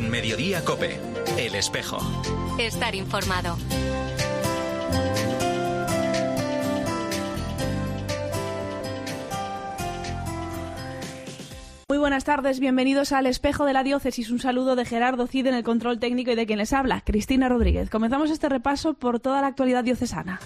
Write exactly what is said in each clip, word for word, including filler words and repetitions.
En Mediodía COPE, El Espejo. Estar informado. Muy buenas tardes, bienvenidos al Espejo de la Diócesis. Un saludo de Gerardo Cid en el control técnico y de quien les habla, Cristina Rodríguez. Comenzamos este repaso por toda la actualidad diocesana.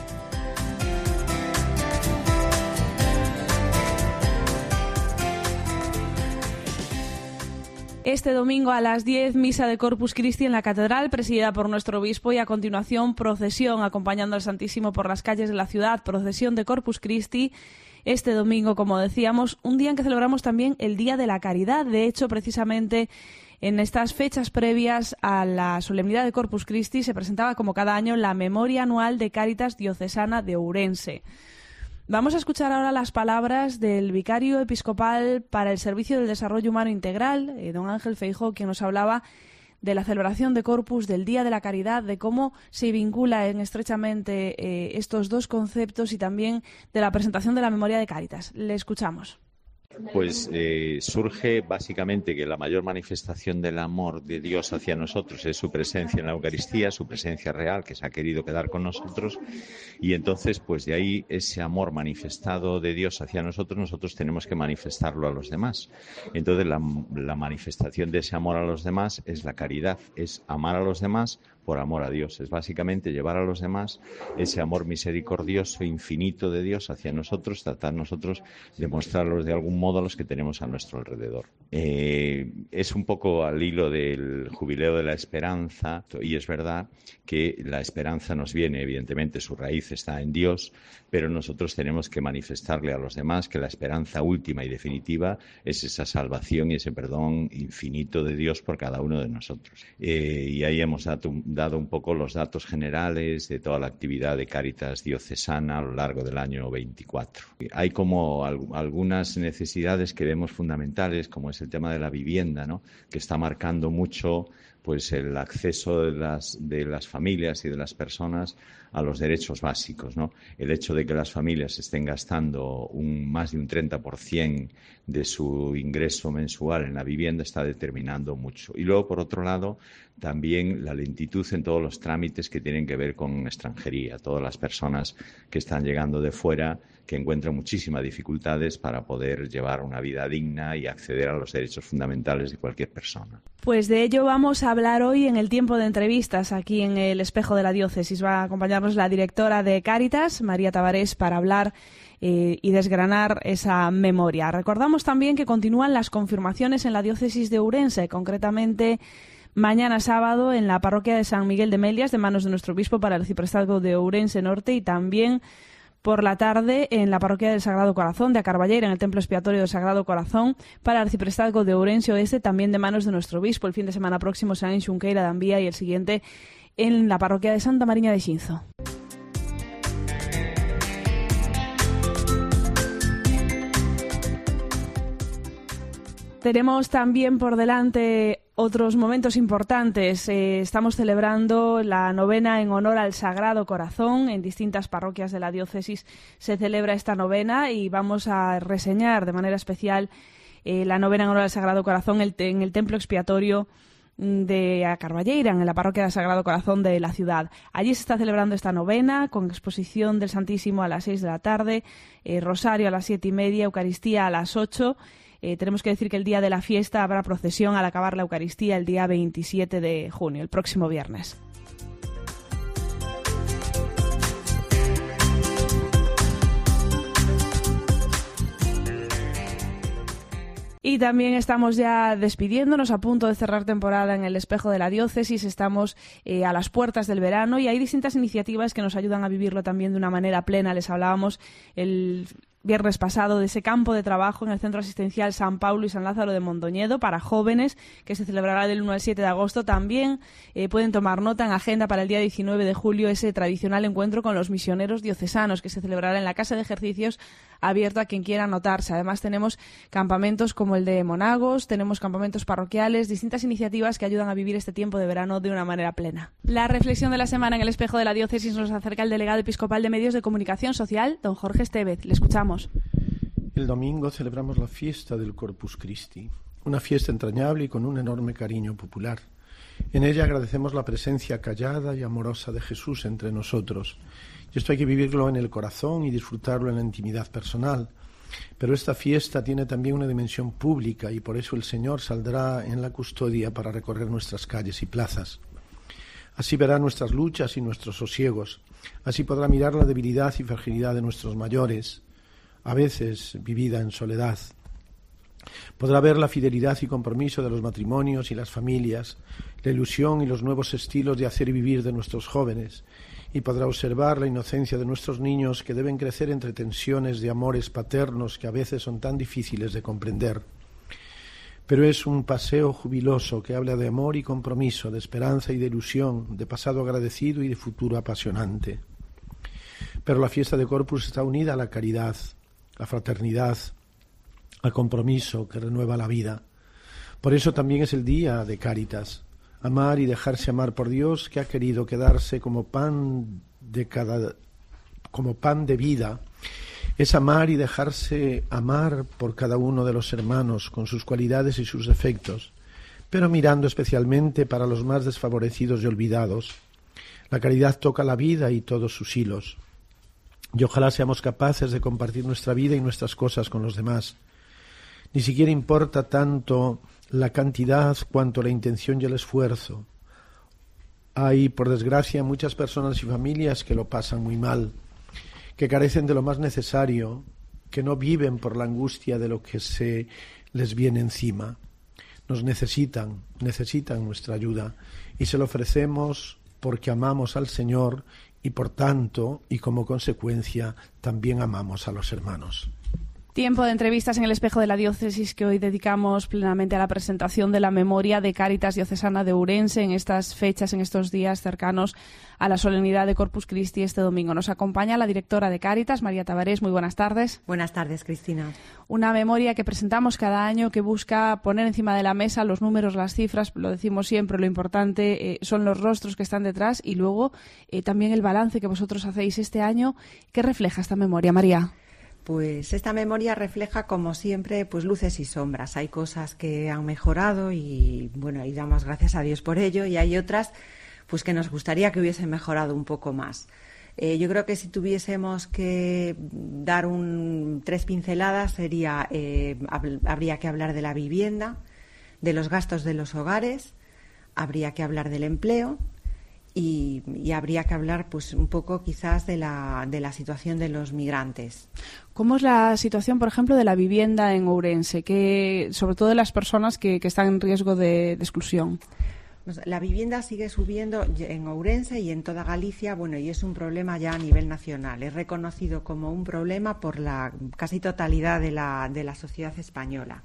Este domingo a las diez, misa de Corpus Christi en la Catedral, presidida por nuestro obispo, y a continuación procesión acompañando al Santísimo por las calles de la ciudad, procesión de Corpus Christi. Este domingo, como decíamos, un día en que celebramos también el Día de la Caridad. De hecho, precisamente en estas fechas previas a la solemnidad de Corpus Christi se presentaba como cada año la memoria anual de Cáritas Diocesana de Ourense. Vamos a escuchar ahora las palabras del vicario episcopal para el Servicio del Desarrollo Humano Integral, eh, don Ángel Feijóo, quien nos hablaba de la celebración de Corpus, del Día de la Caridad, de cómo se vinculan estrechamente eh, estos dos conceptos y también de la presentación de la memoria de Cáritas. Le escuchamos. Pues eh, surge básicamente que la mayor manifestación del amor de Dios hacia nosotros es su presencia en la Eucaristía, su presencia real que se ha querido quedar con nosotros, y entonces pues de ahí ese amor manifestado de Dios hacia nosotros, nosotros tenemos que manifestarlo a los demás. Entonces la, la manifestación de ese amor a los demás es la caridad, es amar a los demás por amor a Dios, es básicamente llevar a los demás ese amor misericordioso, infinito de Dios hacia nosotros, tratar nosotros de mostrarlos de algún modo a los que tenemos a nuestro alrededor. Eh, es un poco al hilo del Jubileo de la Esperanza, y es verdad que la esperanza nos viene, evidentemente su raíz está en Dios, pero nosotros tenemos que manifestarle a los demás que la esperanza última y definitiva es esa salvación y ese perdón infinito de Dios por cada uno de nosotros. Eh, y ahí hemos dado dado un poco los datos generales de toda la actividad de Cáritas diocesana a lo largo del año veinticuatro. Hay como al- algunas necesidades que vemos fundamentales, como es el tema de la vivienda, ¿no?, que está marcando mucho pues el acceso de las, de las familias y de las personas a los derechos básicos, ¿no? El hecho de que las familias estén gastando un, más de un treinta por ciento de su ingreso mensual en la vivienda está determinando mucho. Y luego, por otro lado, también la lentitud en todos los trámites que tienen que ver con extranjería. Todas las personas que están llegando de fuera, que encuentran muchísimas dificultades para poder llevar una vida digna y acceder a los derechos fundamentales de cualquier persona. Pues de ello vamos a hablar hoy en el tiempo de entrevistas aquí en el Espejo de la Diócesis. Va a acompañarnos la directora de Cáritas, María Tabarés, para hablar eh, y desgranar esa memoria. Recordamos también que continúan las confirmaciones en la Diócesis de Ourense, concretamente mañana sábado en la parroquia de San Miguel de Melias, de manos de nuestro obispo para el arciprestazgo de Ourense Norte, y también por la tarde en la parroquia del Sagrado Corazón de Acarballeira, en el Templo Expiatorio del Sagrado Corazón, para el arciprestazgo de Ourense Oeste, también de manos de nuestro obispo. El fin de semana próximo será en Xunqueira de Ambía y el siguiente en la parroquia de Santa Mariña de Xinzo. Tenemos también por delante otros momentos importantes. Eh, estamos celebrando la novena en honor al Sagrado Corazón. En distintas parroquias de la diócesis se celebra esta novena y vamos a reseñar de manera especial eh, la novena en honor al Sagrado Corazón el te- en el Templo Expiatorio de Acarballeira, en la parroquia del Sagrado Corazón de la ciudad. Allí se está celebrando esta novena con exposición del Santísimo a las seis de la tarde, eh, rosario a las siete y media, Eucaristía a las ocho. Eh, tenemos que decir que el día de la fiesta habrá procesión al acabar la Eucaristía el día veintisiete de junio, el próximo viernes. Y también estamos ya despidiéndonos, a punto de cerrar temporada en el Espejo de la Diócesis. Estamos eh, a las puertas del verano y hay distintas iniciativas que nos ayudan a vivirlo también de una manera plena. Les hablábamos el viernes pasado de ese campo de trabajo en el Centro Asistencial San Paulo y San Lázaro de Mondoñedo para jóvenes, que se celebrará del uno al siete de agosto. También eh, pueden tomar nota en agenda para el día diecinueve de julio ese tradicional encuentro con los misioneros diocesanos, que se celebrará en la Casa de Ejercicios, abierto a quien quiera anotarse. Además tenemos campamentos como el de Monagos, tenemos campamentos parroquiales, distintas iniciativas que ayudan a vivir este tiempo de verano de una manera plena. La reflexión de la semana en el Espejo de la Diócesis nos acerca el delegado episcopal de Medios de Comunicación Social, don Jorge Estevez. Le escuchamos. El domingo celebramos la fiesta del Corpus Christi, una fiesta entrañable y con un enorme cariño popular. En ella agradecemos la presencia callada y amorosa de Jesús entre nosotros. Y esto hay que vivirlo en el corazón y disfrutarlo en la intimidad personal. Pero esta fiesta tiene también una dimensión pública y por eso el Señor saldrá en la custodia para recorrer nuestras calles y plazas. Así verá nuestras luchas y nuestros sosiegos. Así podrá mirar la debilidad y fragilidad de nuestros mayores, a veces vivida en soledad. Podrá ver la fidelidad y compromiso de los matrimonios y las familias, la ilusión y los nuevos estilos de hacer y vivir de nuestros jóvenes, y podrá observar la inocencia de nuestros niños que deben crecer entre tensiones de amores paternos que a veces son tan difíciles de comprender. Pero es un paseo jubiloso que habla de amor y compromiso, de esperanza y de ilusión, de pasado agradecido y de futuro apasionante. Pero la fiesta de Corpus está unida a la caridad, la fraternidad, al compromiso que renueva la vida. Por eso también es el día de Cáritas, amar y dejarse amar por Dios, que ha querido quedarse como pan de cada, como pan de vida. Es amar y dejarse amar por cada uno de los hermanos, con sus cualidades y sus defectos, pero mirando especialmente para los más desfavorecidos y olvidados. La caridad toca la vida y todos sus hilos. Y ojalá seamos capaces de compartir nuestra vida y nuestras cosas con los demás. Ni siquiera importa tanto la cantidad cuanto la intención y el esfuerzo. Hay, por desgracia, muchas personas y familias que lo pasan muy mal, que carecen de lo más necesario, que no viven por la angustia de lo que se les viene encima. Nos necesitan, necesitan nuestra ayuda y se lo ofrecemos porque amamos al Señor y por tanto, y como consecuencia, también amamos a los hermanos. Tiempo de entrevistas en el Espejo de la Diócesis que hoy dedicamos plenamente a la presentación de la memoria de Cáritas Diocesana de Ourense en estas fechas, en estos días cercanos a la solemnidad de Corpus Christi este domingo. Nos acompaña la directora de Cáritas, María Tavares. Muy buenas tardes. Buenas tardes, Cristina. Una memoria que presentamos cada año que busca poner encima de la mesa los números, las cifras, lo decimos siempre, lo importante eh, son los rostros que están detrás y luego eh, también el balance que vosotros hacéis este año. ¿Qué refleja esta memoria, María? Pues esta memoria refleja, como siempre, pues luces y sombras. Hay cosas que han mejorado y, bueno, y damos gracias a Dios por ello, y hay otras pues que nos gustaría que hubiesen mejorado un poco más. Eh, yo creo que si tuviésemos que dar un, tres pinceladas, sería eh, hab- habría que hablar de la vivienda, de los gastos de los hogares, habría que hablar del empleo, Y, y habría que hablar pues un poco quizás de la, de la situación de los migrantes. ¿Cómo es la situación, por ejemplo, de la vivienda en Ourense, que, sobre todo de las personas que, que están en riesgo de, de exclusión? La vivienda sigue subiendo en Ourense y en toda Galicia, bueno, y es un problema ya a nivel nacional. Es reconocido como un problema por la casi totalidad de la, de la sociedad española.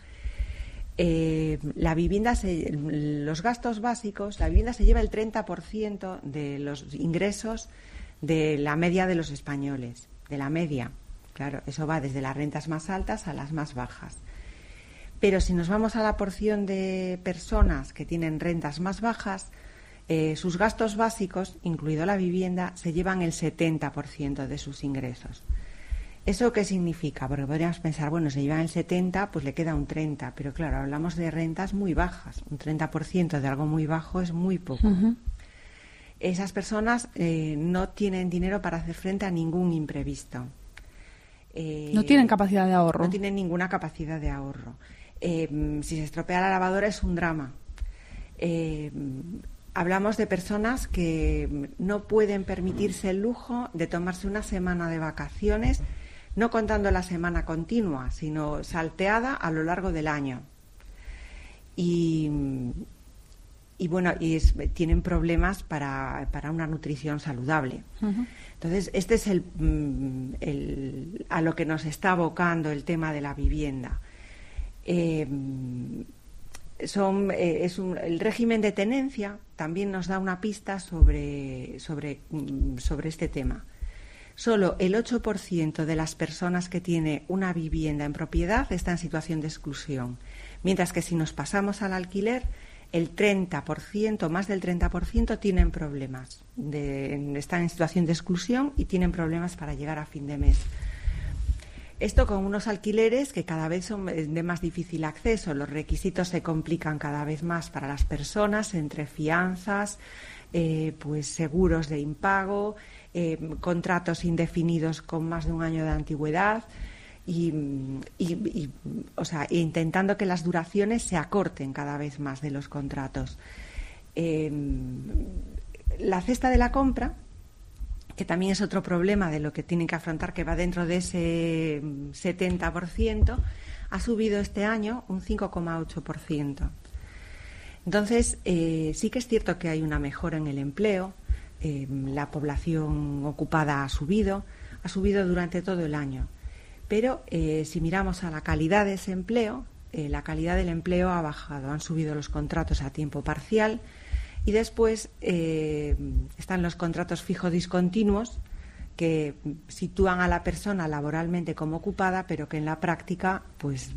Eh, la vivienda, se, los gastos básicos, la vivienda se lleva el treinta por ciento de los ingresos de la media de los españoles, de la media. Claro, eso va desde las rentas más altas a las más bajas. Pero si nos vamos a la porción de personas que tienen rentas más bajas, eh, sus gastos básicos, incluido la vivienda, se llevan el setenta por ciento de sus ingresos. ¿Eso qué significa? Porque podríamos pensar, bueno, se llevan el setenta, pues le queda un treinta, pero claro, hablamos de rentas muy bajas. Un treinta por ciento de algo muy bajo es muy poco. Uh-huh. Esas personas eh, no tienen dinero para hacer frente a ningún imprevisto. Eh, no tienen capacidad de ahorro. No tienen ninguna capacidad de ahorro. Eh, si se estropea la lavadora es un drama. Eh, hablamos de personas que no pueden permitirse el lujo de tomarse una semana de vacaciones, no contando la semana continua, sino salteada a lo largo del año. Y, y bueno, y es, tienen problemas para, para una nutrición saludable. Uh-huh. Entonces, este es el, el, a lo que nos está abocando el tema de la vivienda. Eh, son, eh, es un, el régimen de tenencia también nos da una pista sobre, sobre, sobre este tema. Solo el ocho por ciento de las personas que tiene una vivienda en propiedad está en situación de exclusión, mientras que si nos pasamos al alquiler, el treinta por ciento, más del treinta por ciento tienen problemas, de, están en situación de exclusión y tienen problemas para llegar a fin de mes. Esto con unos alquileres que cada vez son de más difícil acceso. Los requisitos se complican cada vez más para las personas, entre fianzas, eh, pues seguros de impago, eh, contratos indefinidos con más de un año de antigüedad y, y, y o sea, intentando que las duraciones se acorten cada vez más de los contratos. Eh, la cesta de la compra, que también es otro problema de lo que tienen que afrontar, que va dentro de ese setenta por ciento, ha subido este año un cinco coma ocho por ciento. Entonces, eh, sí que es cierto que hay una mejora en el empleo, eh, la población ocupada ha subido, ha subido durante todo el año. Pero eh, si miramos a la calidad de ese empleo, eh, la calidad del empleo ha bajado, han subido los contratos a tiempo parcial. Y después eh, están los contratos fijos discontinuos, que sitúan a la persona laboralmente como ocupada, pero que en la práctica pues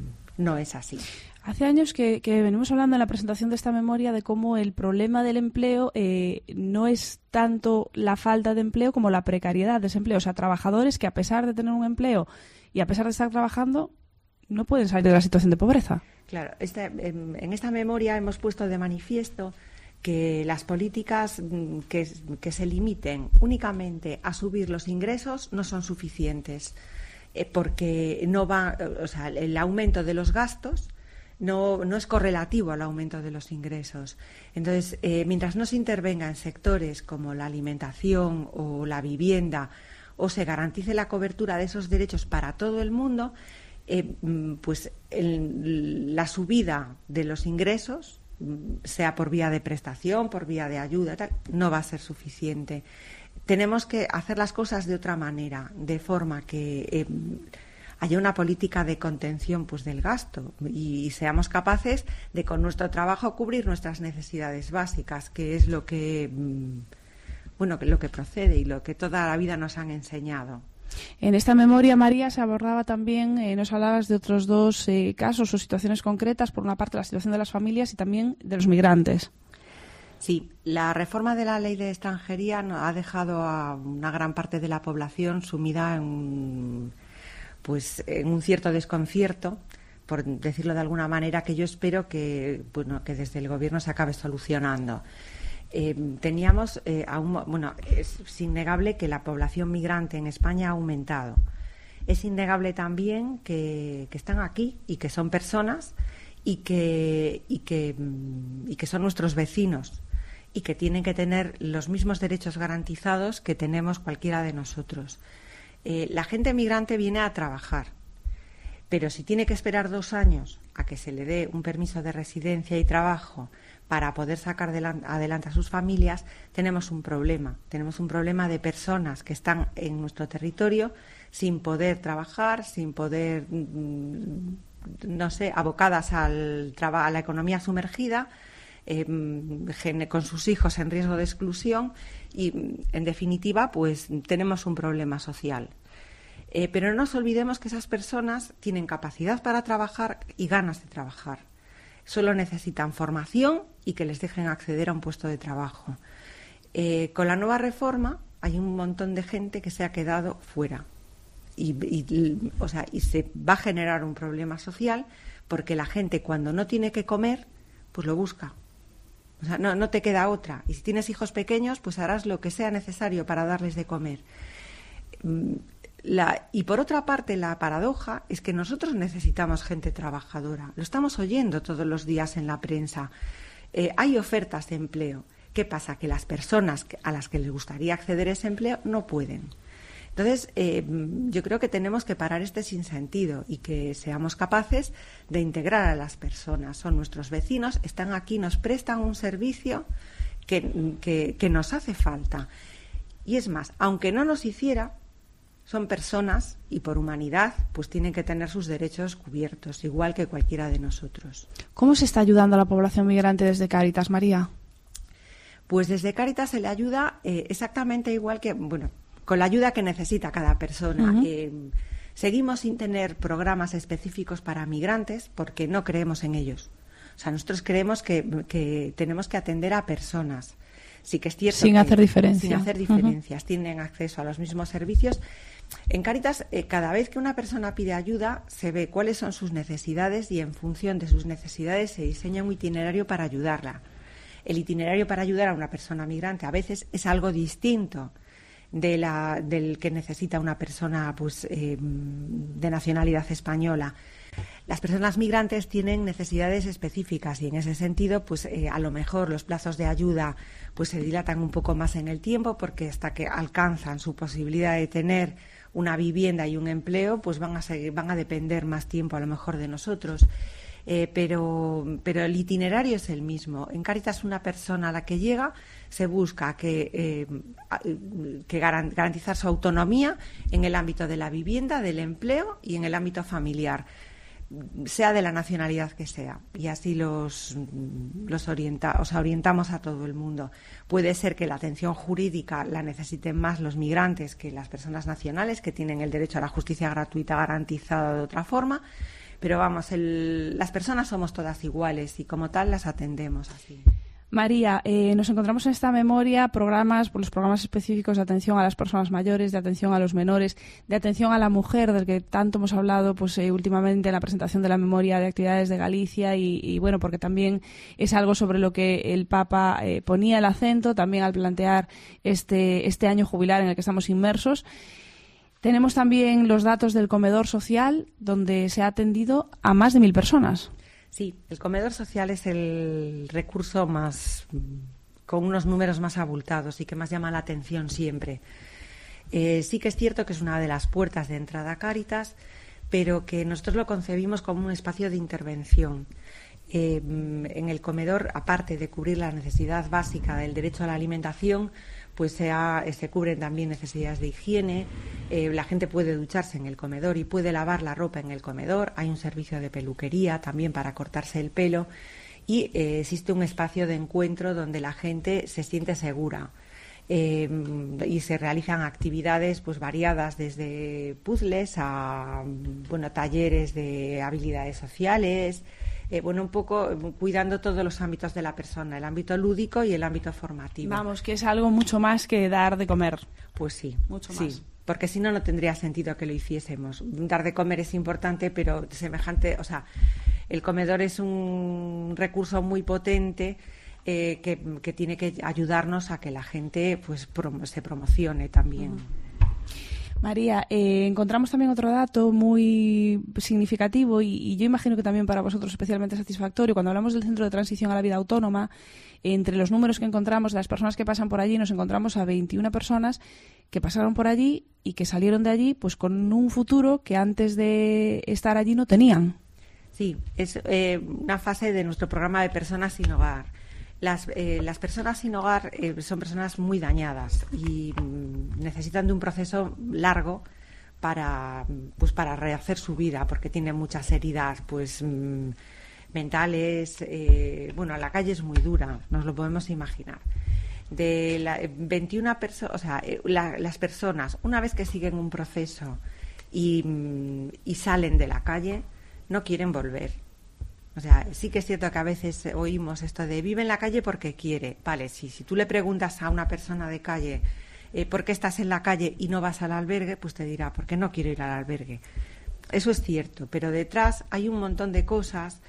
no es así. Hace años que, que venimos hablando en la presentación de esta memoria de cómo el problema del empleo eh, no es tanto la falta de empleo como la precariedad de ese empleo. O sea, trabajadores que a pesar de tener un empleo y a pesar de estar trabajando, no pueden salir de la situación de pobreza. Claro, esta, en, en esta memoria hemos puesto de manifiesto que las políticas que, que se limiten únicamente a subir los ingresos no son suficientes, eh, porque no va, o sea, el aumento de los gastos no, no es correlativo al aumento de los ingresos. Entonces, eh, mientras no se intervenga en sectores como la alimentación o la vivienda, o se garantice la cobertura de esos derechos para todo el mundo, eh, pues el, la subida de los ingresos, sea por vía de prestación, por vía de ayuda, tal, no va a ser suficiente. Tenemos que hacer las cosas de otra manera, de forma que eh, haya una política de contención pues del gasto y, y seamos capaces de con nuestro trabajo cubrir nuestras necesidades básicas, que es lo que bueno, lo que procede y lo que toda la vida nos han enseñado. En esta memoria, María, se abordaba también, eh, nos hablabas de otros dos eh, casos o situaciones concretas, por una parte la situación de las familias y también de los migrantes. Sí, la reforma de la ley de extranjería ha dejado a una gran parte de la población sumida en un, pues, en un cierto desconcierto, por decirlo de alguna manera, que yo espero que, bueno, que desde el Gobierno se acabe solucionando. Eh, teníamos, eh, aún, bueno, es innegable que la población migrante en España ha aumentado. Es innegable también que, que están aquí y que son personas y que, y, que, y que son nuestros vecinos y que tienen que tener los mismos derechos garantizados que tenemos cualquiera de nosotros. Eh, la gente migrante viene a trabajar, pero si tiene que esperar dos años a que se le dé un permiso de residencia y trabajo para poder sacar adelante a sus familias, tenemos un problema. Tenemos un problema de personas que están en nuestro territorio sin poder trabajar, sin poder, no sé, abocadas al traba, a la economía sumergida, eh, con sus hijos en riesgo de exclusión y, en definitiva, pues tenemos un problema social. Eh, pero no nos olvidemos que esas personas tienen capacidad para trabajar y ganas de trabajar. Solo necesitan formación y que les dejen acceder a un puesto de trabajo. Eh, con la nueva reforma hay un montón de gente que se ha quedado fuera y, y, o sea, y se va a generar un problema social porque la gente cuando no tiene que comer, pues lo busca. O sea, no, no te queda otra. Y si tienes hijos pequeños, pues harás lo que sea necesario para darles de comer. La, y por otra parte, la paradoja es que nosotros necesitamos gente trabajadora. Lo estamos oyendo todos los días en la prensa. Eh, hay ofertas de empleo. ¿Qué pasa? Que las personas a las que les gustaría acceder a ese empleo no pueden. Entonces, eh, yo creo que tenemos que parar este sinsentido y que seamos capaces de integrar a las personas. Son nuestros vecinos, están aquí, nos prestan un servicio que, que, que nos hace falta. Y es más, aunque no nos hiciera, son personas y por humanidad pues tienen que tener sus derechos cubiertos, igual que cualquiera de nosotros. ¿Cómo se está ayudando a la población migrante desde Cáritas, María? Pues desde Cáritas se le ayuda eh, exactamente igual que, bueno, con la ayuda que necesita cada persona. Uh-huh. Eh, seguimos sin tener programas específicos para migrantes porque no creemos en ellos. O sea, nosotros creemos que, que tenemos que atender a personas. Sí que es cierto sin que, hacer diferencia. Sin hacer diferencias. Uh-huh. Tienen acceso a los mismos servicios. En Cáritas, eh, cada vez que una persona pide ayuda, se ve cuáles son sus necesidades y en función de sus necesidades se diseña un itinerario para ayudarla. El itinerario para ayudar a una persona migrante a veces es algo distinto de la, del que necesita una persona pues, eh, de nacionalidad española. Las personas migrantes tienen necesidades específicas y en ese sentido, pues eh, a lo mejor los plazos de ayuda pues se dilatan un poco más en el tiempo porque hasta que alcanzan su posibilidad de tener una vivienda y un empleo, pues van a seguir, van a depender más tiempo a lo mejor de nosotros. Eh, pero, pero el itinerario es el mismo. En Cáritas, una persona a la que llega se busca que, eh, que garantizar su autonomía en el ámbito de la vivienda, del empleo y en el ámbito familiar, sea de la nacionalidad que sea. Y así los, los orienta, o sea, orientamos a todo el mundo. Puede ser que la atención jurídica la necesiten más los migrantes que las personas nacionales, que tienen el derecho a la justicia gratuita garantizada de otra forma. Pero vamos, el, las personas somos todas iguales y como tal las atendemos así. María, eh, nos encontramos en esta memoria programas, por los programas específicos de atención a las personas mayores, de atención a los menores, de atención a la mujer, del que tanto hemos hablado pues eh, últimamente en la presentación de la memoria de actividades de Galicia y, y bueno, porque también es algo sobre lo que el Papa eh, ponía el acento también al plantear este, este año jubilar en el que estamos inmersos. Tenemos también los datos del comedor social, donde se ha atendido a más de mil personas. Sí, el comedor social es el recurso más con unos números más abultados y que más llama la atención siempre. Eh, sí que es cierto que es una de las puertas de entrada a Cáritas, pero que nosotros lo concebimos como un espacio de intervención. Eh, en el comedor, aparte de cubrir la necesidad básica del derecho a la alimentación, pues se, ha, se cubren también necesidades de higiene, eh, la gente puede ducharse en el comedor y puede lavar la ropa en el comedor, hay un servicio de peluquería también para cortarse el pelo y eh, existe un espacio de encuentro donde la gente se siente segura. Eh, y se realizan actividades pues variadas, desde puzzles a bueno talleres de habilidades sociales, eh, bueno un poco cuidando todos los ámbitos de la persona, el ámbito lúdico y el ámbito formativo. Vamos, que es algo mucho más que dar de comer. Pues sí, mucho sí. más. Porque si no, no tendría sentido que lo hiciésemos. Dar de comer es importante, pero semejante, o sea, el comedor es un recurso muy potente. Eh, que, que tiene que ayudarnos a que la gente pues prom- se promocione también. María, eh, encontramos también otro dato muy significativo y, y yo imagino que también para vosotros especialmente satisfactorio. Cuando hablamos del Centro de Transición a la Vida Autónoma, entre los números que encontramos de las personas que pasan por allí, nos encontramos a veintiuna personas que pasaron por allí y que salieron de allí pues con un futuro que antes de estar allí no tenían. Sí, es eh, una fase de nuestro programa de Personas sin Hogar. Las, eh, las personas sin hogar eh, son personas muy dañadas y mm, necesitan de un proceso largo para, pues, para rehacer su vida, porque tienen muchas heridas pues mm, mentales. Eh, bueno, la calle es muy dura, nos lo podemos imaginar. De la, veintiuna personas, o sea, eh, la, las personas, una vez que siguen un proceso y, mm, y salen de la calle, no quieren volver. O sea, sí que es cierto que a veces oímos esto de vive en la calle porque quiere. Vale, sí, si tú le preguntas a una persona de calle eh, por qué estás en la calle y no vas al albergue, pues te dirá, porque no quiero ir al albergue. Eso es cierto, pero detrás hay un montón de cosas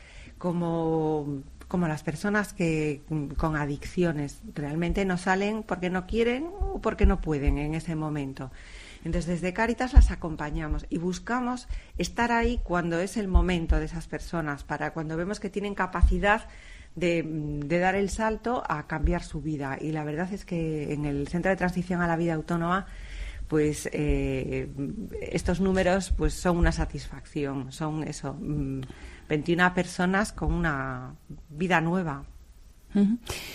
como, como las personas que con adicciones realmente no salen porque no quieren o porque no pueden en ese momento. Entonces, desde Cáritas las acompañamos y buscamos estar ahí cuando es el momento de esas personas, para cuando vemos que tienen capacidad de, de dar el salto a cambiar su vida. Y la verdad es que en el Centro de Transición a la Vida Autónoma, pues eh, estos números pues son una satisfacción. Son eso, veintiuna personas con una vida nueva. Uh-huh.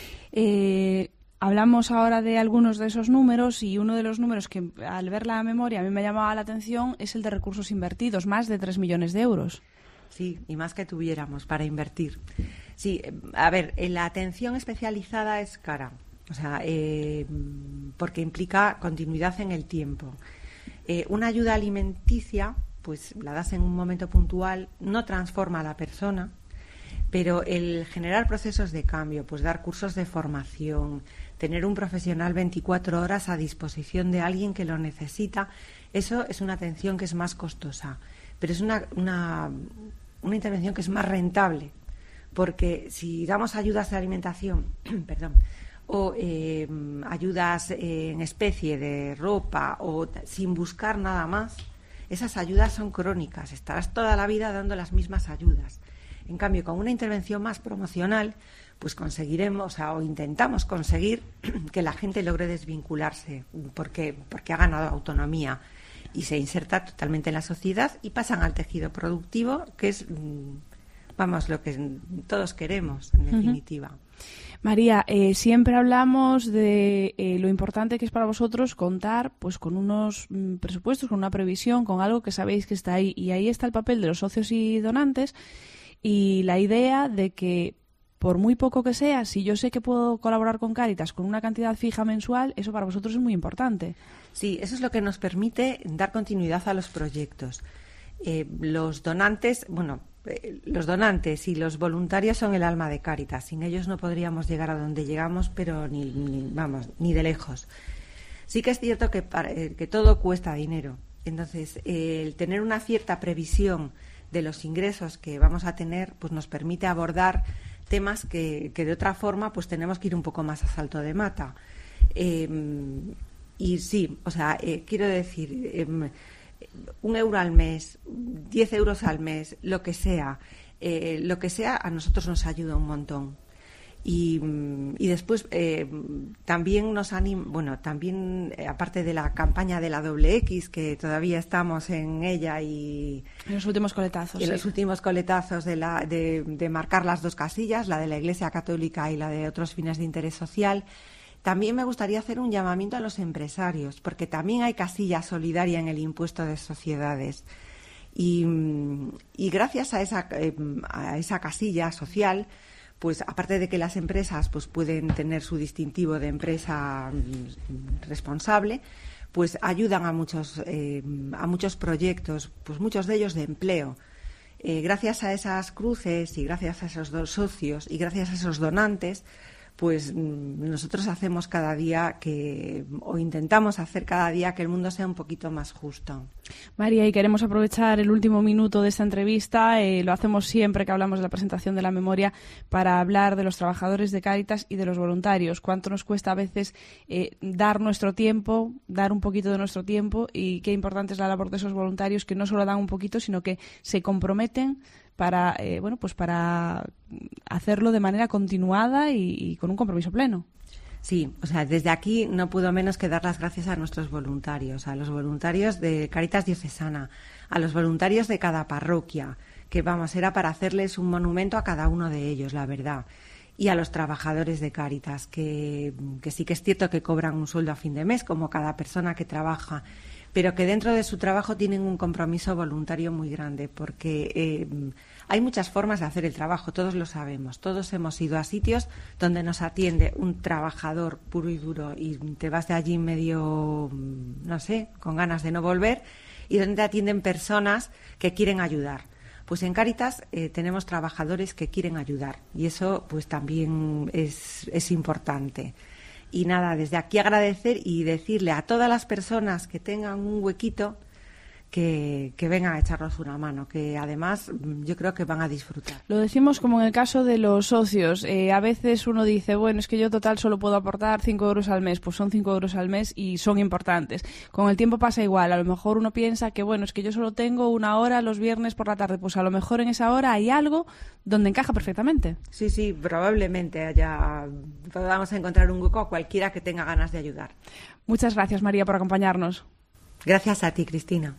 Eh... Hablamos ahora de algunos de esos números y uno de los números que al ver la memoria a mí me llamaba la atención es el de recursos invertidos, más de tres millones de euros. Sí, y más que tuviéramos para invertir. Sí, a ver, la atención especializada es cara, o sea, eh, porque implica continuidad en el tiempo. Eh, una ayuda alimenticia, pues la das en un momento puntual, no transforma a la persona, Pero el generar procesos de cambio, pues dar cursos de formación, tener un profesional veinticuatro horas a disposición de alguien que lo necesita, eso es una atención que es más costosa, pero es una, una, una intervención que es más rentable, porque si damos ayudas de alimentación, perdón, o eh, ayudas en especie de ropa o sin buscar nada más, esas ayudas son crónicas, estarás toda la vida dando las mismas ayudas. En cambio, con una intervención más promocional, pues conseguiremos o intentamos conseguir que la gente logre desvincularse porque, porque ha ganado autonomía y se inserta totalmente en la sociedad y pasan al tejido productivo, que es, vamos, lo que todos queremos, en definitiva. Uh-huh. María, eh, siempre hablamos de eh, lo importante que es para vosotros contar pues con unos mm, presupuestos, con una previsión, con algo que sabéis que está ahí. Y ahí está el papel de los socios y donantes y la idea de que, por muy poco que sea, si yo sé que puedo colaborar con Cáritas con una cantidad fija mensual, eso para vosotros es muy importante. Sí, eso es lo que nos permite dar continuidad a los proyectos. Eh, los donantes, bueno... Los donantes y los voluntarios son el alma de Cáritas. Sin ellos no podríamos llegar a donde llegamos, pero ni, ni vamos, ni de lejos. Sí que es cierto que, para, que todo cuesta dinero. Entonces, eh, el tener una cierta previsión de los ingresos que vamos a tener, pues nos permite abordar temas que, que de otra forma, pues tenemos que ir un poco más a salto de mata. Eh, y sí, o sea, eh, quiero decir. Eh, un euro al mes, diez euros al mes, lo que sea, eh, lo que sea a nosotros nos ayuda un montón. Y, y después eh, también nos anima, bueno, también eh, aparte de la campaña de la doble X, que todavía estamos en ella y en los últimos coletazos, en sí. los últimos coletazos de, la, de, de marcar las dos casillas, la de la Iglesia Católica y la de otros fines de interés social. También me gustaría hacer un llamamiento a los empresarios, porque también hay casilla solidaria en el impuesto de sociedades. Y, y gracias a esa, eh, a esa casilla social, pues aparte de que las empresas pues pueden tener su distintivo de empresa responsable, pues ayudan a muchos, eh, a muchos proyectos, pues muchos de ellos de empleo. Eh, gracias a esas cruces y gracias a esos dos socios y gracias a esos donantes, pues nosotros hacemos cada día que, o intentamos hacer cada día que el mundo sea un poquito más justo. María, y queremos aprovechar el último minuto de esta entrevista, eh, lo hacemos siempre que hablamos de la presentación de la memoria, para hablar de los trabajadores de Cáritas y de los voluntarios. Cuánto nos cuesta a veces eh, dar nuestro tiempo, dar un poquito de nuestro tiempo, y qué importante es la labor de esos voluntarios que no solo dan un poquito, sino que se comprometen para eh, bueno pues para hacerlo de manera continuada y, y con un compromiso pleno. Sí, o sea, desde aquí no puedo menos que dar las gracias a nuestros voluntarios, a los voluntarios de Cáritas Diocesana, a los voluntarios de cada parroquia, que vamos, era para hacerles un monumento a cada uno de ellos, la verdad, y a los trabajadores de Cáritas, que, que sí que es cierto que cobran un sueldo a fin de mes, como cada persona que trabaja, pero que dentro de su trabajo tienen un compromiso voluntario muy grande, porque eh, hay muchas formas de hacer el trabajo, todos lo sabemos, todos hemos ido a sitios donde nos atiende un trabajador puro y duro y te vas de allí medio, no sé, con ganas de no volver, y donde te atienden personas que quieren ayudar. Pues en Cáritas eh, tenemos trabajadores que quieren ayudar y eso pues también es, es importante. Y nada, desde aquí agradecer y decirle a todas las personas que tengan un huequito que, que vengan a echarnos una mano, que además yo creo que van a disfrutar. Lo decimos como en el caso de los socios. Eh, a veces uno dice, bueno, es que yo total solo puedo aportar cinco euros al mes. Pues son cinco euros al mes y son importantes. Con el tiempo pasa igual. A lo mejor uno piensa que, bueno, es que yo solo tengo una hora los viernes por la tarde. Pues a lo mejor en esa hora hay algo donde encaja perfectamente. Sí, sí, probablemente haya, podamos encontrar un hueco a cualquiera que tenga ganas de ayudar. Muchas gracias, María, por acompañarnos. Gracias a ti, Cristina.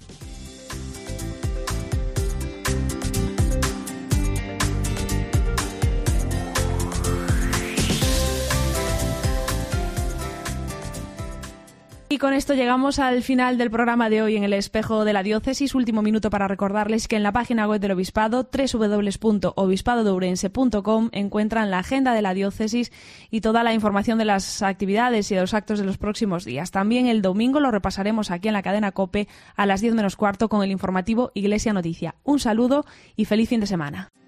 Y con esto llegamos al final del programa de hoy en el Espejo de la Diócesis. Último minuto para recordarles que en la página web del Obispado, doble u doble u doble u punto obispado de ourense punto com, encuentran la agenda de la Diócesis y toda la información de las actividades y de los actos de los próximos días. También el domingo lo repasaremos aquí en la cadena COPE a las diez menos cuarto con el informativo Iglesia Noticia. Un saludo y feliz fin de semana.